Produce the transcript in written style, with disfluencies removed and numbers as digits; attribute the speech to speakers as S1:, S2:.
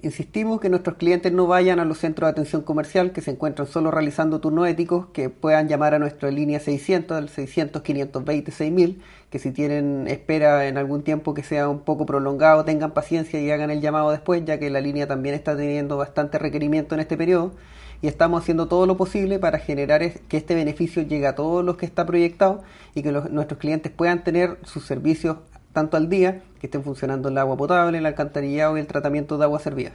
S1: insistimos que nuestros clientes no vayan a los centros de atención comercial que se encuentran solo realizando turnos éticos, que puedan llamar a nuestra línea 600, al 600 520 6000, que si tienen espera en algún tiempo que sea un poco prolongado, tengan paciencia y hagan el llamado después, ya que la línea también está teniendo bastante requerimiento en este periodo. Y estamos haciendo todo lo posible para generar que este beneficio llegue a todos los que está proyectado y que nuestros clientes puedan tener sus servicios tanto al día, que estén funcionando el agua potable, el alcantarillado y el tratamiento de agua servida.